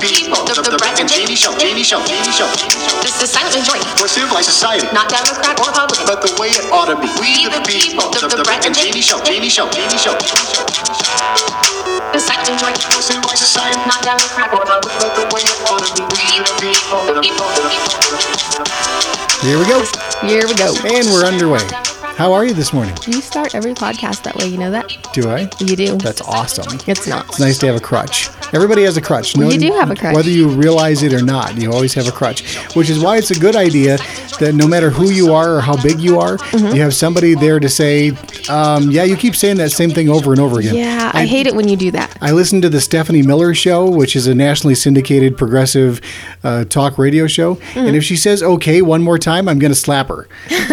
people. The Brett and Jamie Show. Jamie Show. This is silent majority. For civilized society. Not Democrat or Republican. But the way it ought to be. We the people. The Brett and Jamie Show. Jamie Show. The silent majority. For civilized society. Not Democrat or Republican. But the way it ought to be. We the people. The people. Here we go. Here we go. And we're underway. How are you this morning? You start every podcast that way, you know that? Do I? You do. That's awesome. It's not. It's nice to have a crutch. Everybody has a crutch. You do have a crutch. Whether you realize it or not, you always have a crutch. Which is why it's a good idea that no matter who you are or how big you are, you have somebody there to say, yeah, you keep saying that same thing over and over again. Yeah, I hate it when you do that. I listened to the Stephanie Miller Show, which is a nationally syndicated progressive talk radio show. And if she says okay one more time, I'm going to slap her.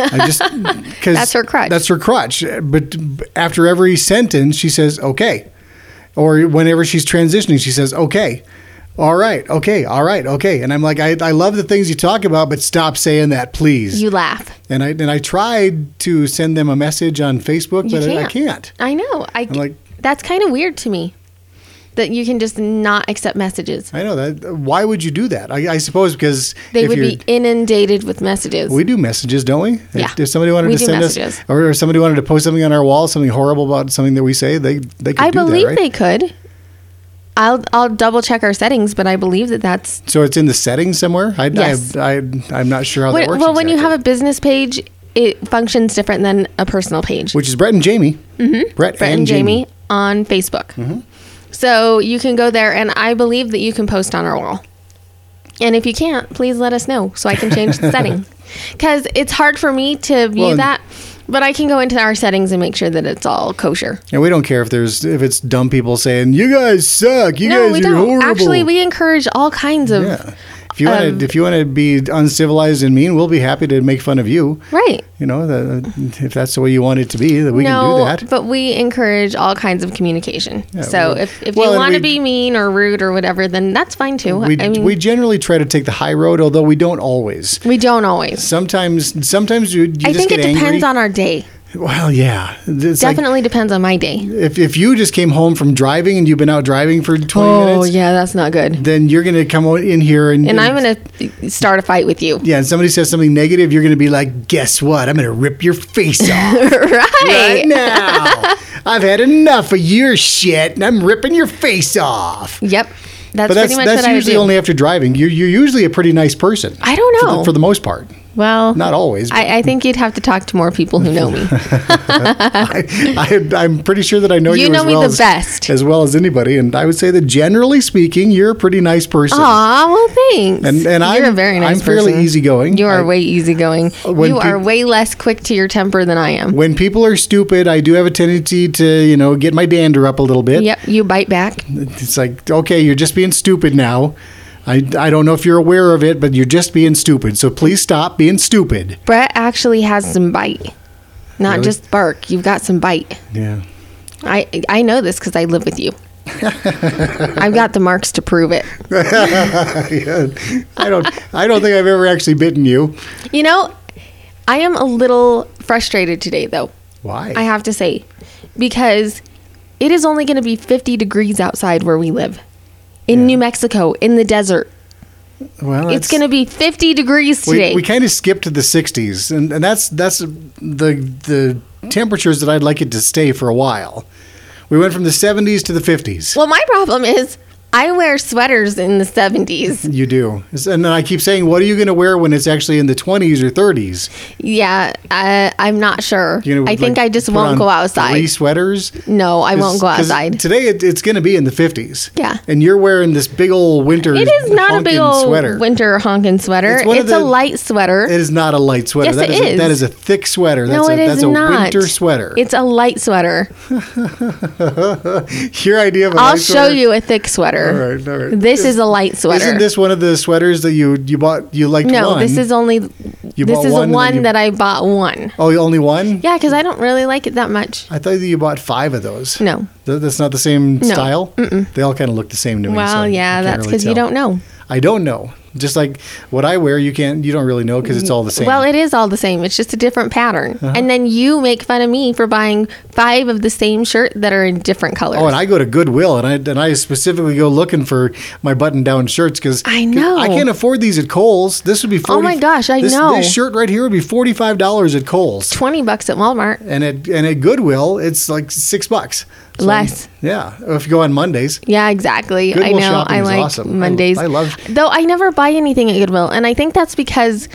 That's her crutch. That's her crutch. But after every sentence, she says okay. Or whenever she's transitioning, she says okay. All right, okay, all right, okay. And I'm like, I love the things you talk about, but stop saying that, please. You laugh. And I tried to send them a message on Facebook, but I can't. I know. I'm like, that's kind of weird to me. That you can just not accept messages. I know that. Why would you do that? I suppose because they would be inundated with messages. We do messages, don't we? Yeah. If somebody wanted to send us, or somebody wanted to post something on our wall, something horrible about something that we say, they could do that, right? I believe they could. I'll double check our settings, but I believe that's. So it's in the settings somewhere. Yes. I'm not sure how that works. Well, when you have a business page, it functions different than a personal page. Which is Brett and Jamie. Mm-hmm. Brett and Jamie on Facebook. Mm-hmm. So you can go there, and I believe that you can post on our wall. And if you can't, please let us know so I can change the setting. Because it's hard for me to view that, but I can go into our settings and make sure that it's all kosher. And we don't care if it's dumb people saying, you guys suck, you guys are horrible. Actually, we encourage all kinds of... Yeah. If you want to be uncivilized and mean, we'll be happy to make fun of you. Right. You know, if that's the way you want it to be, that we can do that. But we encourage all kinds of communication. Yeah, so if you want to be mean or rude or whatever, then that's fine too. We generally try to take the high road, although we don't always. We don't always. Sometimes you just get angry. I think it depends on our day. Well, yeah. It's definitely depends on my day. If you just came home from driving and you've been out driving for 20 minutes. Oh, yeah, that's not good. Then you're going to come in here and I'm going to start a fight with you. Yeah, and somebody says something negative, you're going to be like, guess what? I'm going to rip your face off. Right now. I've had enough of your shit and I'm ripping your face off. Yep. That's pretty much what I do. That's usually only after driving. You're usually a pretty nice person. I don't know. For the most part. Well, not always. I think you'd have to talk to more people who know me. I'm pretty sure that I know you know as me well the best. As well as anybody. And I would say that generally speaking, you're a pretty nice person. Aw, well, thanks. And you're a very nice person. I'm fairly easygoing. You are way easygoing. You are way less quick to your temper than I am. When people are stupid, I do have a tendency to, get my dander up a little bit. Yep, you bite back. It's like, okay, you're just being stupid now. I don't know if you're aware of it, but you're just being stupid. So please stop being stupid. Brett actually has some bite. Not just bark. You've got some bite. Yeah. I know this because I live with you. I've got the marks to prove it. Yeah. I don't think I've ever actually bitten you. You know, I am a little frustrated today, though. Why? I have to say. Because it is only going to be 50 degrees outside where we live. In New Mexico, in the desert. Well, it's going to be 50 degrees today. We kind of skipped to the 60s, and that's the temperatures that I'd like it to stay for a while. We went from the 70s to the 50s. Well, my problem is I wear sweaters in the 70s. You do. And then I keep saying, what are you going to wear when it's actually in the 20s or 30s? Yeah, I'm not sure. I think I just won't go outside. 3 sweaters? No, I won't go outside. Today it's going to be in the 50s. Yeah. And you're wearing this big old winter It is not a big old sweater. Winter honking sweater. It's a light sweater. It is not a light sweater. Yes, it is. That is a thick sweater. No, That's a winter sweater. It's a light sweater. Your idea of a I'll light sweater? show you a thick sweater. All right. This is a light sweater. Isn't this one of the sweaters that you bought? You liked one? No, this is only. This is one that I bought one. Oh, only one? Yeah, because I don't really like it that much. I thought that you bought 5 of those. No. That's not the same style? Mm-mm. They all kind of look the same to me. Well, yeah, that's because you don't know. I don't know. Just like what I wear, you don't really know because it's all the same. Well, it is all the same. It's just a different pattern. And then you make fun of me for buying 5 5 of the same shirt that are in different colors. Oh, and I go to Goodwill, and I specifically go looking for my button-down shirts because I know. I can't afford these at Kohl's. This would be 40, Oh my gosh, I know. This shirt right here would be $45 at Kohl's, $20 at Walmart. and at Goodwill it's like $6. So, Less. Yeah, if you go on Mondays. Yeah, exactly. Goodwill I know. shopping I is like awesome. Mondays. I love. Though I never buy anything at Goodwill, and I think that's because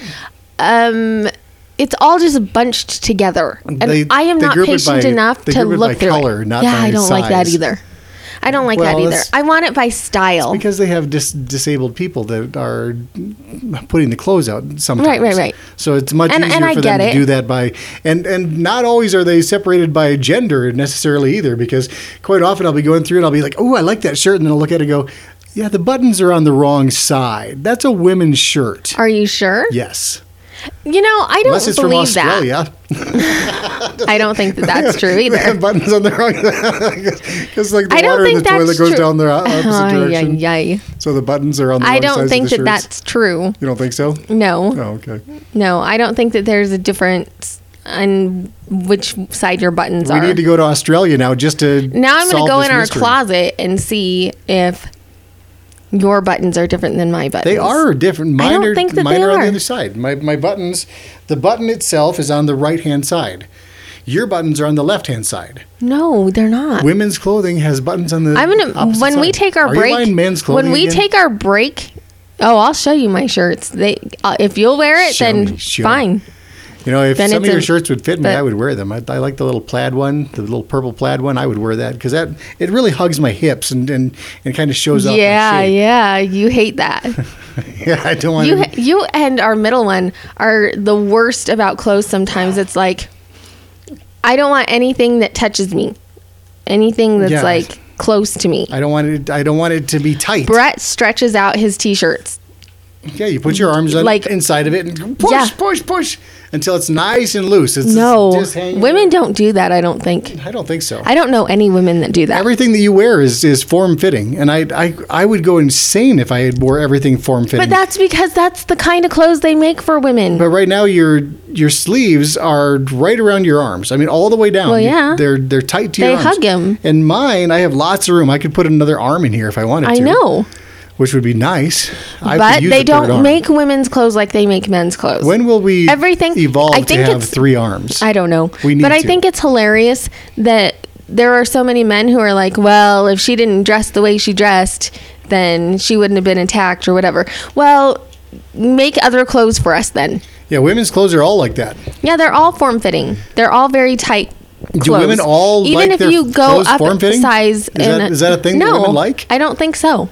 it's all just bunched together, and I am not group it patient by- enough they to group it look by through color, it. not Yeah, by I don't like that size. either. I don't like Well, that either. that's- I want it by style. Because they have disabled people that are putting the clothes out sometimes. Right. So it's much And easier I for get them to it. do that by and not always are they separated by gender necessarily either, because quite often I'll be going through and I'll be like, oh, I like that shirt, and then I'll look at it and go, yeah, the buttons are on the wrong side. That's a women's shirt. Are you sure? Yes. You know, I don't Unless it's from believe that. Australia. I don't think that that's true They either. have buttons on the wrong side. Because like the I don't water in think the toilet that's goes true. down the opposite direction. Ay. So the buttons are on the I wrong don't sides think of the that shirts. that's true. You don't think so? No. Oh, okay. No, I don't think that there's a difference on which side your buttons We are. need to go to Australia now just to Now I'm going solve to go this in our mystery. closet and see if your buttons are different than my buttons. They are different. Mine don't are, think that mine they are on the are. other side. My buttons, the button itself is on the right-hand side. Your buttons are on the left-hand side. No, they're not. Women's clothing has buttons on the I'm gonna opposite when we side. take our Are break. you buying men's clothing when we again? take our break, oh, I'll show you my shirts. They, if you'll wear it, Show then me, show fine. You know, if then some of it's your a- shirts would fit me, but- I would wear them. I like the little plaid one, the little purple plaid one. I would wear that because it really hugs my hips and kind of shows off my Yeah, shape. yeah, you hate that. Yeah, I don't want to. You and our middle one are the worst about clothes. Sometimes it's like I don't want anything that touches me, anything that's Yeah. like close to me. I don't want it to be tight. Brett stretches out his t-shirts. Yeah, you put your arms on Like- inside of it and push, Yeah. push until it's nice and loose. It's No, just hanging women don't do that. I don't think. I don't think so. I don't know any women that do that. Everything that you wear is form fitting, and I would go insane if I had wore everything form fitting. But that's because that's the kind of clothes they make for women. But right now your sleeves are right around your arms. I mean, all the way down. Well, yeah. They're tight to your They arms. hug 'em. And mine, I have lots of room. I could put another arm in here if I wanted I to. know, Which would be nice. I but could use they the third don't arm. make women's clothes like they make men's clothes. When will we Everything- evolve I to think have it's- 3 arms? I don't know. We need but I to. think it's hilarious that there are so many men who are like, well, if she didn't dress the way she dressed, then she wouldn't have been attacked or whatever. Well, make other clothes for us then. Yeah, women's clothes are all like that. Yeah, they're all form fitting. They're all very tight clothes. Do women all even like if their you go clothes up form-fitting? size? Is that a thing that no, women like? I don't think so.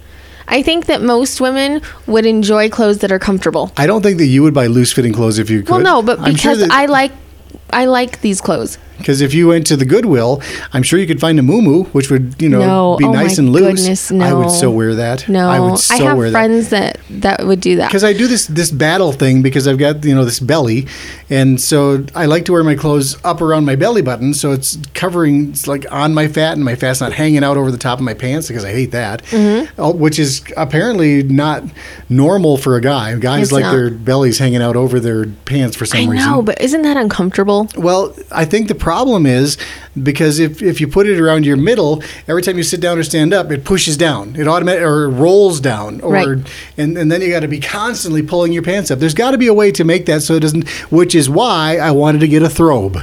I think that most women would enjoy clothes that are comfortable. I don't think that you would buy loose-fitting clothes if you could. Well, no, but I'm sure because that- I like these clothes. Because if you went to the Goodwill, I'm sure you could find a muumuu, which would, No. be Oh nice my and loose. goodness, I would no. so wear that. No, I would so have wear that. friends that would do that. Because I do this battle thing because I've got this belly, and so I like to wear my clothes up around my belly button, so it's covering, it's like on my fat, and my fat's not hanging out over the top of my pants because I hate that, which is apparently not normal for a guy. Guys It's like not. their bellies hanging out over their pants for some I reason. know, but isn't that uncomfortable? Well, I think the problem is because if you put it around your middle, every time you sit down or stand up, it pushes down. It automatically or it rolls down, or Right. and then you got to be constantly pulling your pants up. There's got to be a way to make that so it doesn't. Which is why I wanted to get a throbe.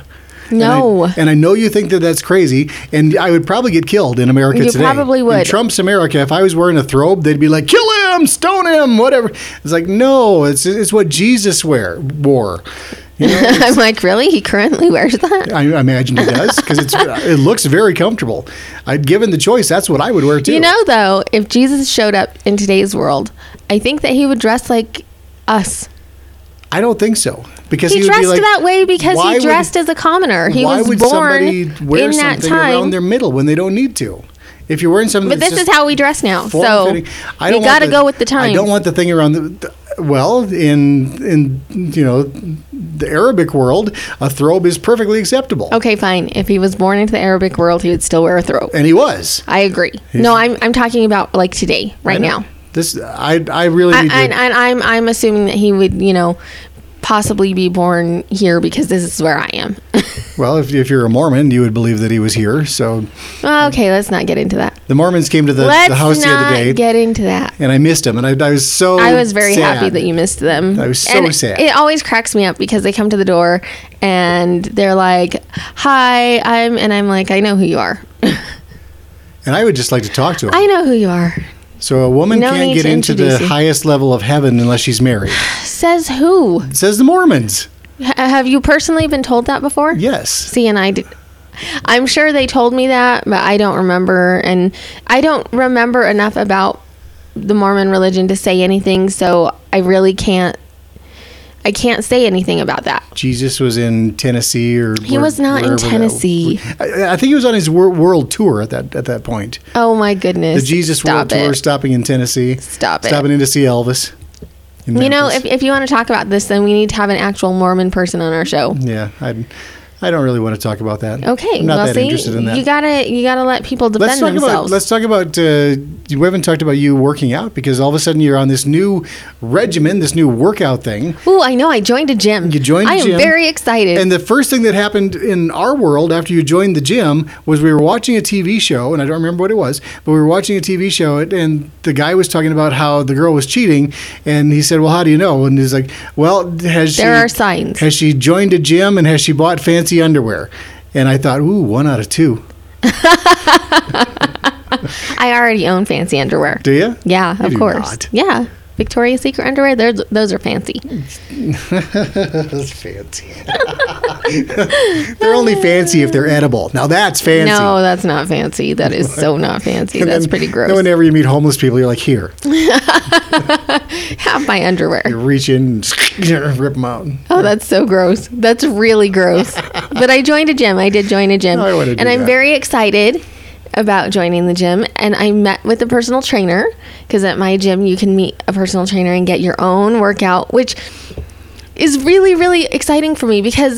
No. And I know you think that that's crazy, and I would probably get killed in America You today. probably would. In Trump's America, if I was wearing a throbe, they'd be like, "Kill him, stone him, whatever." It's like, no, it's what Jesus wore. You know, I'm like, really? He currently wears that? I imagine he does because it looks very comfortable. Given the choice, that's what I would wear too. You know, though, if Jesus showed up in today's world, I think that he would dress like us. I don't think so because He would dressed be like, that way because why he would- dressed as a commoner. He why was would born somebody wear in that something around time. their middle when they don't need to? If you're wearing something, But that's this is just how we dress now. So form-fitting- I you don't got want to go with the times. I don't want the thing around the. Well, in the Arabic world, a throbe is perfectly acceptable, Okay, fine. If he was born into the Arabic world, he would still wear a throbe. and he was. I agree. No, I'm talking about like today, I right know. now. This I really need And to. I'm assuming that he would, possibly be born here because this is where I am. Well, if you're a Mormon, you would believe that he was here. So Okay, let's not get into that. the Mormons came to the house the other day, Let's not get into that. and I missed him, and I was very sad. happy that you missed them. I was so And sad. It always cracks me up because they come to the door and they're like, "Hi, I'm like, I know who you are. And I would just like to talk to him. I know who you are." So a woman No can't need get to into the introduce you. highest level of heaven unless she's married. Says who? It says the Mormons. Have you personally been told that before? Yes. See, and I'm sure they told me that, but I don't remember, and I don't remember enough about the Mormon religion to say anything, so I really can't say anything about that. Jesus was in Tennessee, or He was not in wherever that- Tennessee. I think he was on his world tour at that point. Oh my goodness. The Jesus Stop World Tour, it. stopping in Tennessee. Stop it. Stopping in to see Elvis. in You know, Memphis. if you want to talk about this, then we need to have an actual Mormon person on our show. Yeah, I don't really want to talk about that. Okay, I'm not well, that see, interested in that. you gotta let people defend themselves. Let's talk about. We haven't talked about you working out, because all of a sudden you're on this new regimen, this new workout thing. Ooh, I know. I joined a gym. You joined a I gym. am very excited. And the first thing that happened in our world after you joined the gym was we were watching a TV show, and I don't remember what it was, but we were watching a TV show, and the guy was talking about how the girl was cheating, and he said, "Well, how do you know?" And he's like, "Well, There are signs. Has she joined a gym, and has she bought fancy underwear?" And I thought, ooh, 1 out of 2. I already own fancy underwear. Do you? Yeah, You of do course. not. Yeah. Victoria's Secret underwear, those are fancy. That's fancy. They're only fancy if they're edible. Now that's fancy. No, that's not fancy. That is so not fancy. And That's then- pretty gross. then whenever you meet homeless people, you're like, here. Have my underwear. You reach in and rip them out. Oh, that's so gross. That's really gross. But I joined a gym. I did join a gym. I wanna do And I'm that. very excited about joining the gym. And I met with a personal trainer, because at my gym you can meet a personal trainer and get your own workout, which is really, really exciting for me, because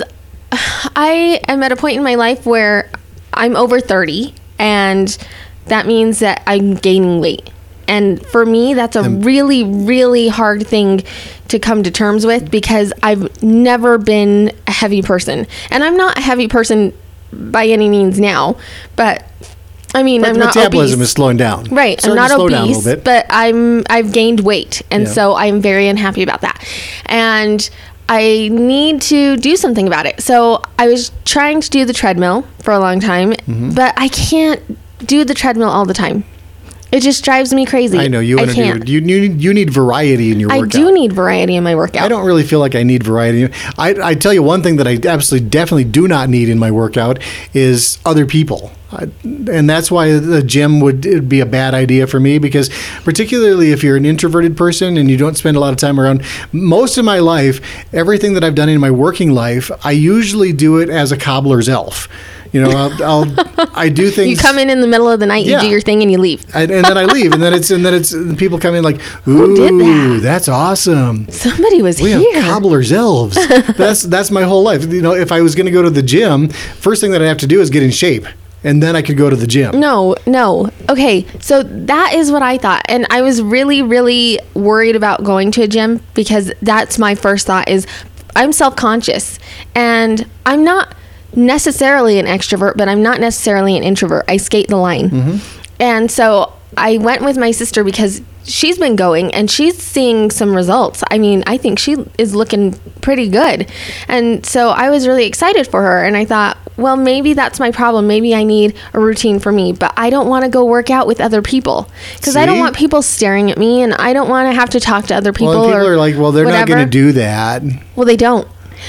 I am at a point in my life where I'm over 30, and that means that I'm gaining weight. And for me, that's a really, really hard thing to come to terms with, because I've never been a heavy person. And I'm not a heavy person by any means now, but I mean, But I'm the not metabolism obese. is slowing down. Right, Starting I'm to not slow down a obese, little bit. but I've gained weight, and Yeah. so I'm very unhappy about that. And I need to do something about it. So I was trying to do the treadmill for a long time, Mm-hmm. but I can't do the treadmill all the time. It just drives me crazy. I know you want to can't. do. You need variety in your I workout. do need variety in my workout. I don't really feel like I need variety. I tell you one thing that I absolutely definitely do not need in my workout is other people. And that's why the gym would be a bad idea for me, because particularly if you're an introverted person and you don't spend a lot of time around, most of my life, everything that I've done in my working life, I usually do it as a cobbler's elf. You know, I do things. You come in the middle of the night, you Yeah. do your thing, and you leave. and then I leave, and then it's people come in like, ooh, Who did that? That's awesome. Somebody was We here. have cobbler's elves. That's my whole life. You know, if I was going to go to the gym, first thing that I have to do is get in shape, and then I could go to the gym. No. Okay, so that is what I thought. And I was really, really worried about going to a gym, because that's my first thought is I'm self-conscious. And I'm not necessarily an extrovert, but I'm not necessarily an introvert. I skate the line. And so I went with my sister because she's been going and she's seeing some results. I mean, I think she is looking pretty good. And so I was really excited for her, and I thought, well, maybe that's my problem. Maybe I need a routine for me, but I don't want to go work out with other people, because I don't See? want people staring at me, and I don't want to have to talk to other people. Well, and people or are like, well, they're not whatever. going to do that. Well, they don't.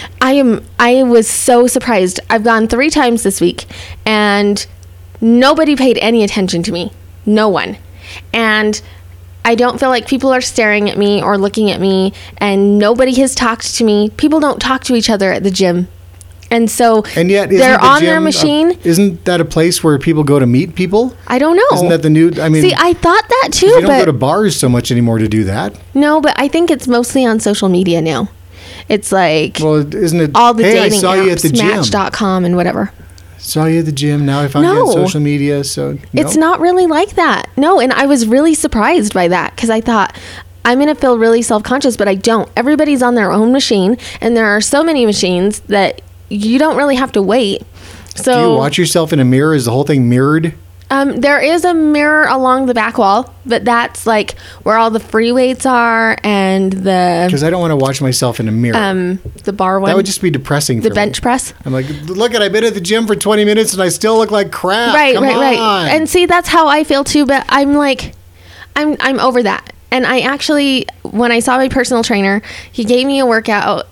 I was so surprised. I've gone 3 times this week, and nobody paid any attention to me. No one. And I don't feel like people are staring at me or looking at me, and nobody has talked to me. People don't talk to each other at the gym. And so And yet, they're isn't the on their gym machine. Isn't that a place where people go to meet people? I don't know. Isn't that the new? I mean, See, I thought that too, you don't but go to bars so much anymore to do that. no, but I think it's mostly on social media now. It's like Well, isn't it? all the hey, dating I saw apps, you at the gym. Match.com and whatever. Saw you at the gym. Now I found you on No. social media. So no? It's not really like that. No, and I was really surprised by that, because I thought I'm going to feel really self-conscious, but I don't. Everybody's on their own machine, and there are so many machines that you don't really have to wait. So Do you watch yourself in a mirror? Is the whole thing mirrored? There is a mirror along the back wall, but that's like where all the free weights are and the Because I don't want to watch myself in a mirror. the bar one. That would just be depressing the for bench me. press. I'm like, look, I've been at the gym for 20 minutes and I still look like crap. Right, Come right. on. And see, that's how I feel too. But I'm like, I'm over that. And I actually, when I saw my personal trainer, he gave me a workout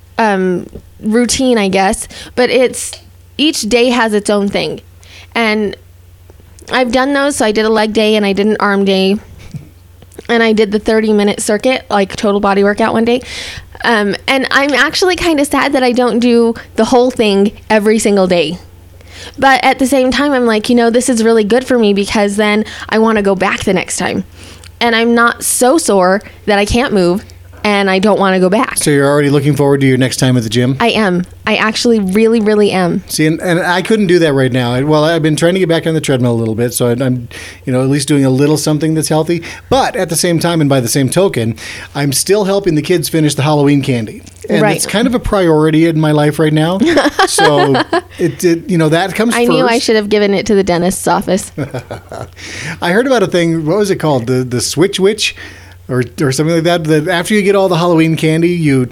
routine, I guess. But each day has its own thing, and I've done those. So I did a leg day and I did an arm day, and I did the 30-minute circuit, like total body workout one day. And I'm actually kind of sad that I don't do the whole thing every single day. But at the same time, I'm like, this is really good for me because then I want to go back the next time. And I'm not so sore that I can't move and I don't want to go back. So you're already looking forward to your next time at the gym? I am. I actually really, really am. See, and I couldn't do that right now. I've been trying to get back on the treadmill a little bit, so I'm, at least doing a little something that's healthy. But at the same time, and by the same token, I'm still helping the kids finish the Halloween candy, and Right. it's kind of a priority in my life right now. So that comes I first. knew I should have given it to the dentist's office. I heard about a thing. What was it called? The Switch Witch, or something like that. That after you get all the Halloween candy, you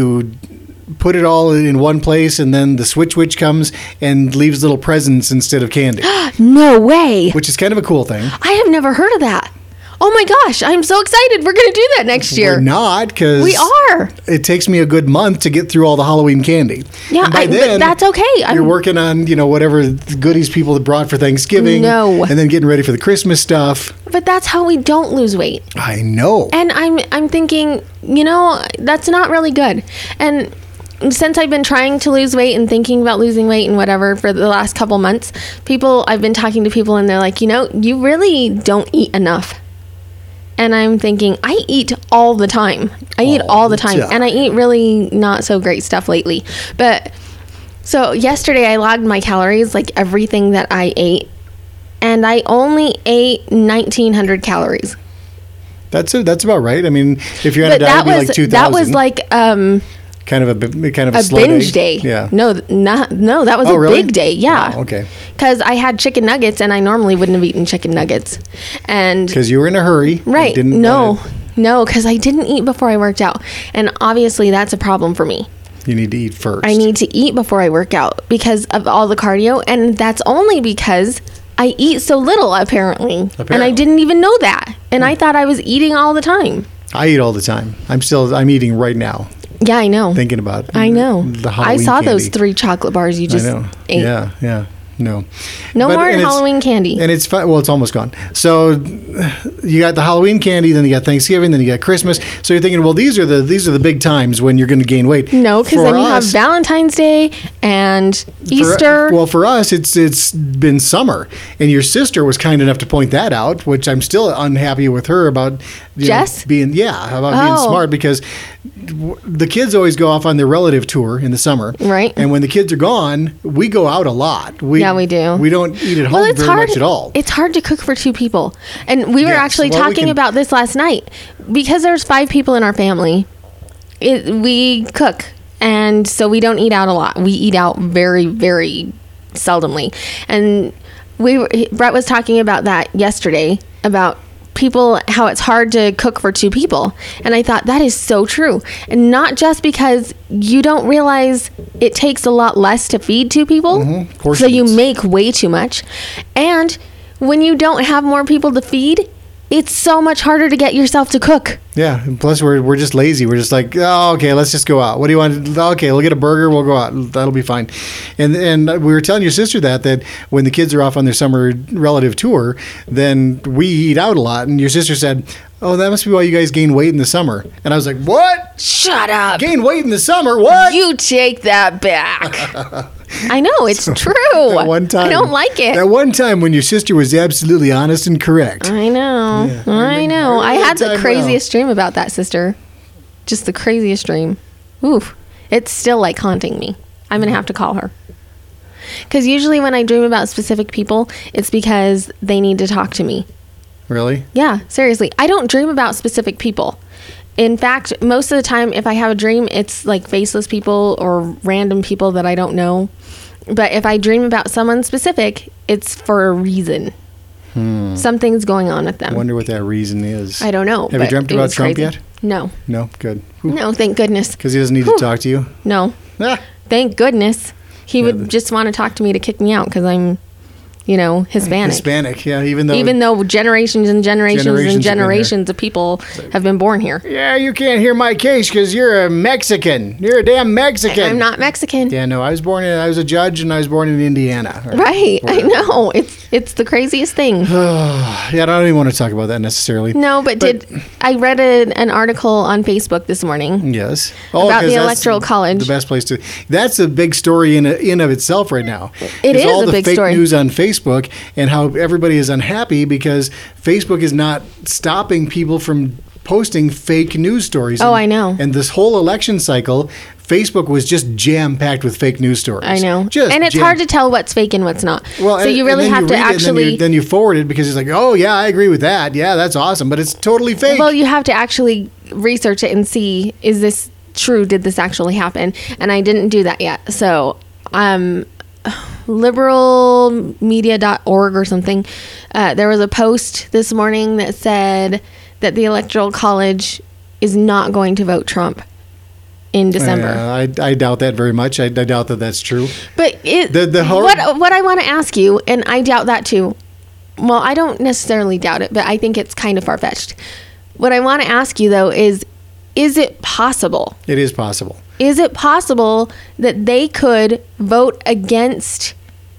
put it all in one place, and then the Switch Witch comes and leaves little presents instead of candy, No way. which is kind of a cool thing. I have never heard of that. Oh my gosh, I'm so excited. We're going to do that next year. We're not, because We are. It takes me a good month to get through all the Halloween candy. Yeah, and by but then, that's okay. You're working on whatever goodies people had brought for Thanksgiving. No. And then getting ready for the Christmas stuff. But that's how we don't lose weight. I know. And I'm thinking, that's not really good. And since I've been trying to lose weight and thinking about losing weight and whatever for the last couple months, I've been talking to people and they're like, you really don't eat enough. And I'm thinking, I eat all the time. I eat all the time. And I eat really not so great stuff lately. But so yesterday I logged my calories, like everything that I ate. And I only ate 1,900 calories. That's about right. I mean, if you're on a But diet, it'd be like 2,000. that was like kind of a a slow binge day. Yeah. No, that was Oh, a really? big day. Yeah. Oh, okay. Because I had chicken nuggets, and I normally wouldn't have eaten chicken nuggets. And Because you were in a hurry. right, Didn't no, because I didn't eat before I worked out, and obviously that's a problem for me. You need to eat first. I need to eat before I work out because of all the cardio, and that's only because I eat so little apparently. And I Apparently. didn't even know that, and I thought I was eating all the time. I eat all the time. I'm eating right now, Yeah, I know. thinking about I know. the I Halloween saw those candy. 3 chocolate bars you I just know. ate. Yeah. No. No more and it's- Halloween candy. And it's fun. Well, it's almost gone. So you got the Halloween candy, then you got Thanksgiving, then you got Christmas. So you're thinking, well, these are the big times when you're going to gain weight. No, because For then you have us- Valentine's Day and Easter. For us, it's been summer, and your sister was kind enough to point that out, which I'm still unhappy with her about. Jess? Being being Oh. smart, because the kids always go off on their relative tour in the summer, Right. And when the kids are gone, we go out a lot. Yeah, we do. We don't eat at home Well, it's very hard. much at all. It's hard to cook for 2 people, and we were Yes. actually Well, we talking can- about this last night because there's 5 people in our family. We cook, and so we don't eat out a lot. We eat out very, very seldomly, and Brett was talking about that yesterday about people, how it's hard to cook for 2 people, and I thought that is so true. And not just because you don't realize it takes a lot less to feed 2 people, so you Portions. make way too much, and when you don't have more people to feed, it's so much harder to get yourself to cook. Yeah, and plus we're just lazy. We're just like, oh, okay, let's just go out. What do you want? Okay, we'll get a burger. We'll go out. That'll be fine. And we were telling your sister that when the kids are off on their summer relative tour, then we eat out a lot. And your sister said, oh, that must be why you guys gain weight in the summer. And I was like, what? Shut up. Gain weight in the summer? What? You take that back. I know, it's true. That one time, I don't like it. That one time when your sister was absolutely honest and correct. I know. Yeah, I know. I had the time craziest dream about that, sister. Just the craziest dream. Oof. It's still like haunting me. I'm going to have to call her. Because usually when I dream about specific people, it's because they need to talk to me. Really? Yeah, seriously. I don't dream about specific people. In fact, most of the time, if I have a dream, it's like faceless people or random people that I don't know. But if I dream about someone specific, it's for a reason. Something's going on with them. I wonder what that reason is. I don't know. Have you dreamt about Trump crazy. yet? No. No? Good. No, thank goodness. Because he doesn't need to talk to you? No. Ah. Thank goodness. He would just want to talk to me to kick me out because I'm, Hispanic. Hispanic, yeah. Even though generations and generations and Generations have been generations of people have been born here. Yeah, you can't hear my case because you're a Mexican. You're a damn Mexican. I'm not Mexican. Yeah, no, I was a judge and I was born in Indiana. Right. I know. It's the craziest thing. Yeah, I don't even want to talk about that necessarily. No, but I read an article on Facebook this morning. Yes. About 'cause the that's Electoral College. The best place to. That's a big story in of itself right now. It is all a the big fake story. news on Facebook and how everybody is unhappy because Facebook is not stopping people from posting fake news stories. Oh, I know. And this whole election cycle, Facebook was just jam packed with fake news stories. I know. Just and it's hard to tell what's fake and what's not. Well, so you really and then have to read it, and actually. then you forward it because it's like, oh yeah, I agree with that. Yeah, that's awesome, but it's totally fake. Well, you have to actually research it and see, is this true? Did this actually happen? And I didn't do that yet. So, liberalmedia.org or something, there was a post this morning that said that the Electoral College is not going to vote Trump in December. I doubt that very much. I doubt that that's true. But what I want to ask you, and I doubt that too. Well, I don't necessarily doubt it, but I think it's kind of far-fetched. What I want to ask you, though, is it possible? It is possible. Is it possible that they could vote against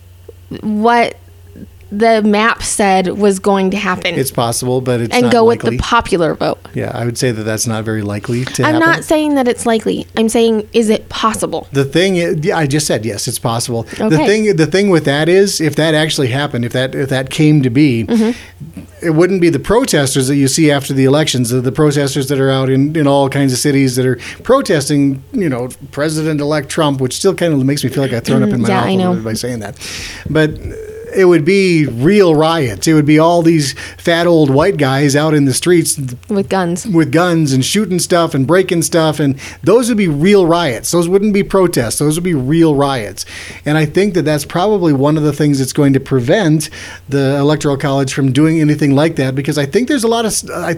what the map said was going to happen? It's possible, but it's and not go likely. with the popular vote. Yeah, I would say that that's not very likely to I'm happen. not saying that it's likely. I'm saying, is it possible? The thing is, yeah, I just said yes, it's possible. Okay. The thing with that is, if that actually happened, if that came to be, it wouldn't be the protesters that you see after the elections, the protesters that are out in all kinds of cities that are protesting, President-elect Trump, which still kind of makes me feel like I've thrown up in my Yeah, mouth I a little know. bit by saying that. But it would be real riots. It would be all these fat old white guys out in the streets With guns. and shooting stuff and breaking stuff, and those would be real riots. Those wouldn't be protests. Those would be real riots. And I think that that's probably one of the things that's going to prevent the Electoral College from doing anything like that, because I think there's a lot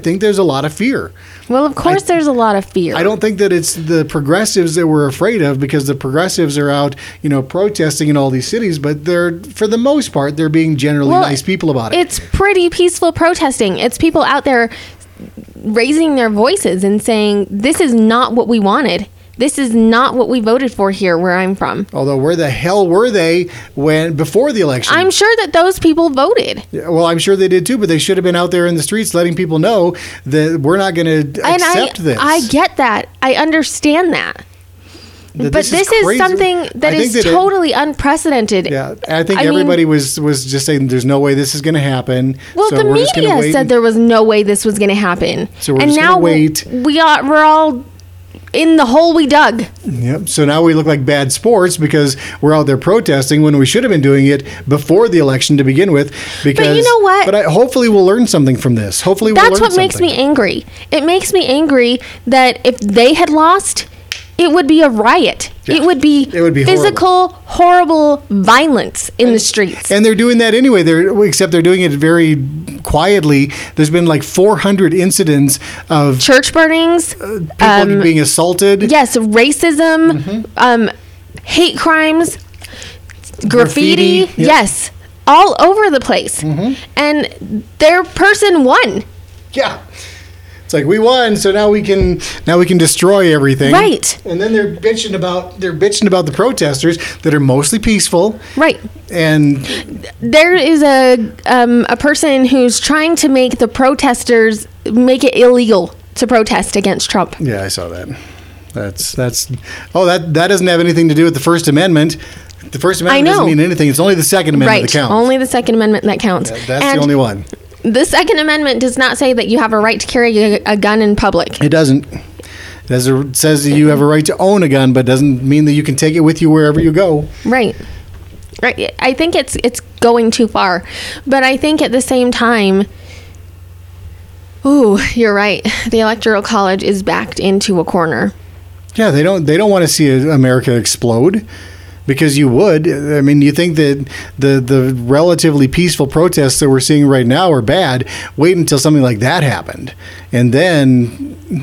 of fear. Well, of course, there's a lot of fear. I don't think that it's the progressives that we're afraid of, because the progressives are out, protesting in all these cities, but they're, for the most part, they're being generally nice people about it. It's pretty peaceful protesting. It's people out there raising their voices and saying, this is not what we wanted. This is not what we voted for here where I'm from. Although, where the hell were they before the election? I'm sure that those people voted. Yeah, well, I'm sure they did too, but they should have been out there in the streets letting people know that we're not going to accept this. I get that. I understand that. But this is crazy. something that is totally unprecedented. Yeah, I think everybody was just saying there's no way this is going to happen. Well, so the we're just gonna media wait said there was no way this was going to happen. So we're and just now gonna wait. We're all in the hole we dug. Yep. So now we look like bad sports because we're out there protesting when we should have been doing it before the election to begin with. Because, but you know what? But hopefully we'll learn something from this. Hopefully we'll learn That's what something. makes me angry. It makes me angry that if they had lost, it would be a riot. Yeah. It would be physical, horrible violence in the streets. And they're doing that anyway. Except they're doing it very quietly. There's been like 400 incidents of church burnings, people being assaulted. Yes, racism, hate crimes, graffiti. Yep. Yes, all over the place. And their person won. Yeah. It's like, we won, so now we can destroy everything. Right. And then they're bitching about the protesters that are mostly peaceful. Right. And there is a person who's trying to make the protesters make it illegal to protest against Trump. Yeah, I saw that. That doesn't have anything to do with the First Amendment. The First Amendment doesn't mean anything. It's only the Second Amendment that counts. Only the Second Amendment that counts. That's the only one. The Second Amendment does not say that you have a right to carry a gun in public. It doesn't. It says that you have a right to own a gun, but doesn't mean that you can take it with you wherever you go. Right. I think it's going too far. But I think at the same time, Ooh, you're right. The Electoral College is backed into a corner. Yeah, they don't want to see America explode. Because you would. I mean, you think that the relatively peaceful protests that we're seeing right now are bad. Wait until something like that happened. And then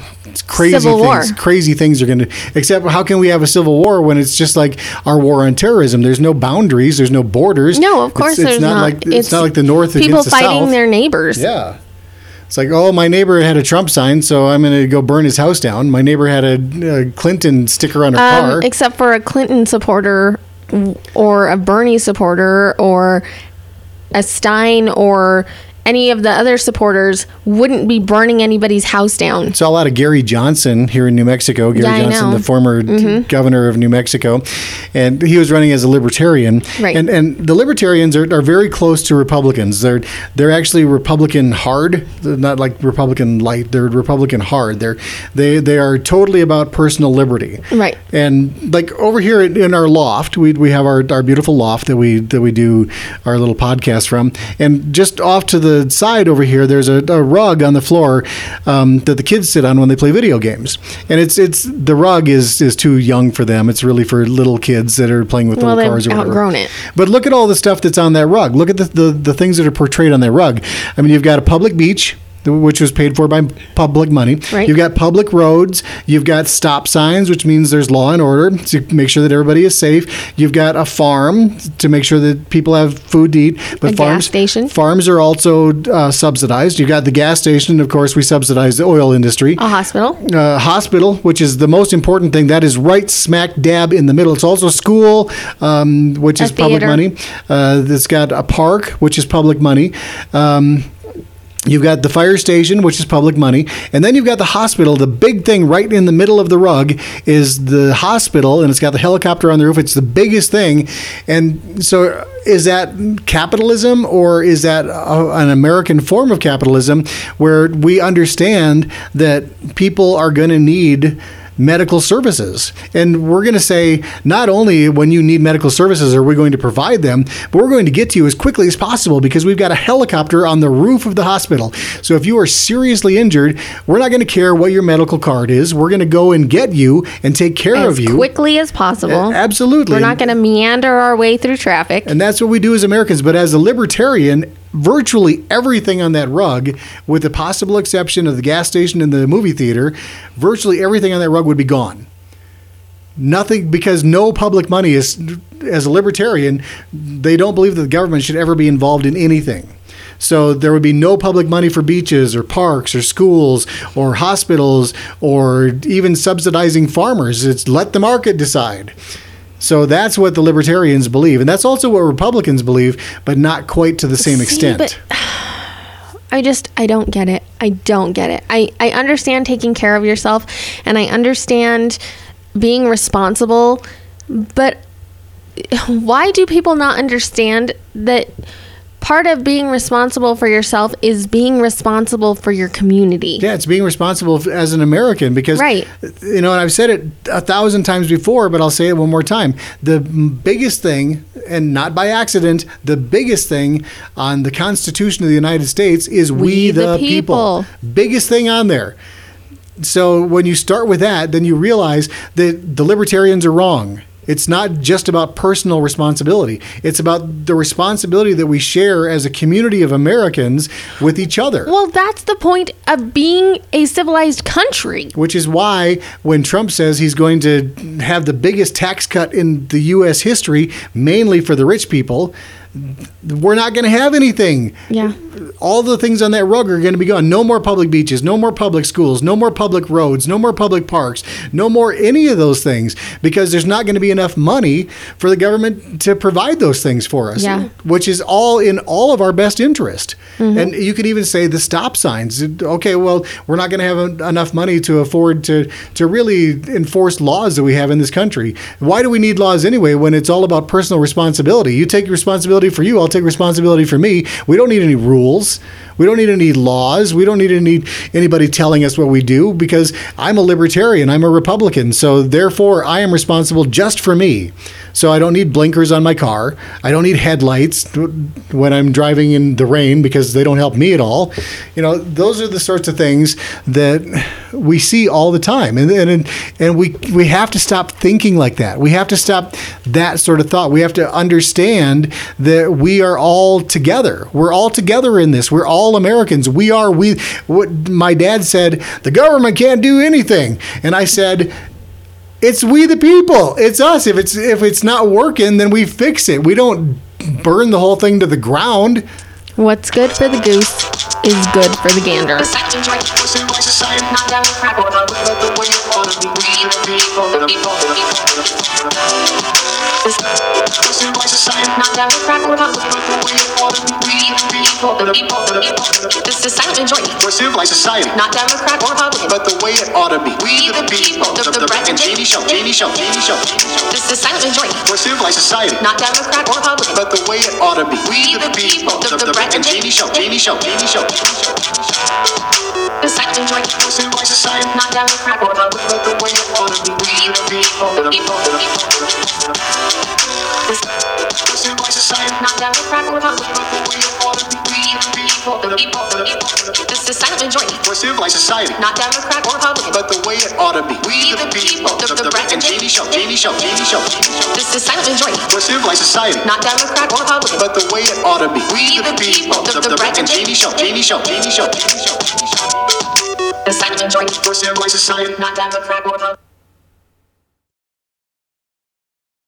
crazy things are going to... Except, how can we have a civil war when it's just like our war on terrorism? There's no boundaries. There's no borders. No, of course there's not. It's not like the North against the South. People fighting their neighbors. Yeah. It's like, oh, my neighbor had a Trump sign, so I'm going to go burn his house down. My neighbor had a Clinton sticker on her car. Except for a Clinton supporter or a Bernie supporter or a Stein or any of the other supporters wouldn't be burning anybody's house down. Saw a lot of Gary Johnson here in New Mexico. Gary Johnson, the former governor of New Mexico. And he was running as a libertarian. Right. And the libertarians are very close to Republicans. They're actually Republican hard. They're not like Republican light. They're Republican hard. They are totally about personal liberty. Right. And like over here in our loft, we have our beautiful loft that we do our little podcast from. And just off to the side over here, there's a rug on the floor that the kids sit on when they play video games, and it's the rug is too young for them. It's really for little kids that are playing with little cars or whatever. Outgrown it. But look at all the stuff that's on that rug. Look at the things that are portrayed on that rug. I mean, you've got a public beach, which was paid for by public money. Right. You've got public roads. You've got stop signs, which means there's law and order to make sure that everybody is safe. You've got a farm to make sure that people have food to eat. But gas station. Farms are also subsidized. You've got the gas station. Of course, we subsidize the oil industry. A hospital. Hospital, which is the most important thing. That is right smack dab in the middle. It's also school, which is public money. It's got a park, which is public money. You've got the fire station, which is public money. And then you've got the hospital. The big thing right in the middle of the rug is the hospital, and it's got the helicopter on the roof. It's the biggest thing. And so is that capitalism, or is that an American form of capitalism where we understand that people are going to need medical services? And we're going to say, not only when you need medical services are we going to provide them, but we're going to get to you as quickly as possible because we've got a helicopter on the roof of the hospital. So if you are seriously injured, we're not going to care what your medical card is. We're going to go and get you and take care of you as quickly as possible. Absolutely. We're not going to meander our way through traffic. And that's what we do as Americans. But as a libertarian, virtually everything on that rug, with the possible exception of the gas station and the movie theater, virtually everything on that rug would be gone. Nothing, because no public money is, as a libertarian, they don't believe that the government should ever be involved in anything. So there would be no public money for beaches or parks or schools or hospitals or even subsidizing farmers. It's let the market decide. So that's what the libertarians believe. And that's also what Republicans believe, but not quite to the same extent. But I don't get it. I don't get it. I understand taking care of yourself, and I understand being responsible, but why do people not understand that part of being responsible for yourself is being responsible for your community? Yeah, it's being responsible as an American because, right. You know, and I've said it 1,000 times before, but I'll say it one more time. The biggest thing, and not by accident, the biggest thing on the Constitution of the United States is we the people. Biggest thing on there. So when you start with that, then you realize that the libertarians are wrong. It's not just about personal responsibility. It's about the responsibility that we share as a community of Americans with each other. Well, that's the point of being a civilized country. Which is why when Trump says he's going to have the biggest tax cut in the U.S. history, mainly for the rich people, we're not going to have anything. Yeah. All the things on that rug are going to be gone. No more public beaches, no more public schools, no more public roads, no more public parks, no more any of those things, because there's not going to be enough money for the government to provide those things for us, which is all in all of our best interest. Mm-hmm. And you could even say the stop signs. Okay, well, we're not going to have enough money to afford to really enforce laws that we have in this country. Why do we need laws anyway when it's all about personal responsibility? You take responsibility for you, I'll take responsibility for me. We don't need any rules. rules. We don't need any laws. We don't need anybody telling us what we do, because I'm a libertarian. I'm a Republican. So therefore, I am responsible just for me. So I don't need blinkers on my car. I don't need headlights when I'm driving in the rain, because they don't help me at all. Those are the sorts of things that we see all the time. And we have to stop thinking like that. We have to stop that sort of thought. We have to understand that we are all together. We're all together in this. We're all Americans. What my dad said, the government can't do anything. And I said, it's we the people. It's us. If it's not working, then we fix it. We don't burn the whole thing to the ground. What's good for the goose is good for the gander. This is silent majority. We're civilized society. Not Democrat or Republican. But the way it ought to be. We the people. The Brett and Jamie Show. Jamie Show. Jamie Show. This is silent majority. We're civilized society. Not Democrat or Republican. But the way it ought to be. We the people. The Brett and Jamie Show. Jamie Show. Jamie Show. The silent majority. We're civilized society. Not Democrat or Republican. But the way it ought to be. We the people. The people. We're civilized society. Not Democrat or Republican. But the way it ought to be. We the people. The people. This is silent majority. We're civilized society. Not Democrat or Republican. But the way it ought to be. We the people. The Brett and Jamie Show. Jamie Show. Jamie Show. This is silent majority. We're civilized society. Not Democrat or Republican. But the way it ought to be. We the people. The Brett and Jamie Show. Jamie Show. Jamie Show. The silent majority. We're civilized society. Not Democrat or Republican.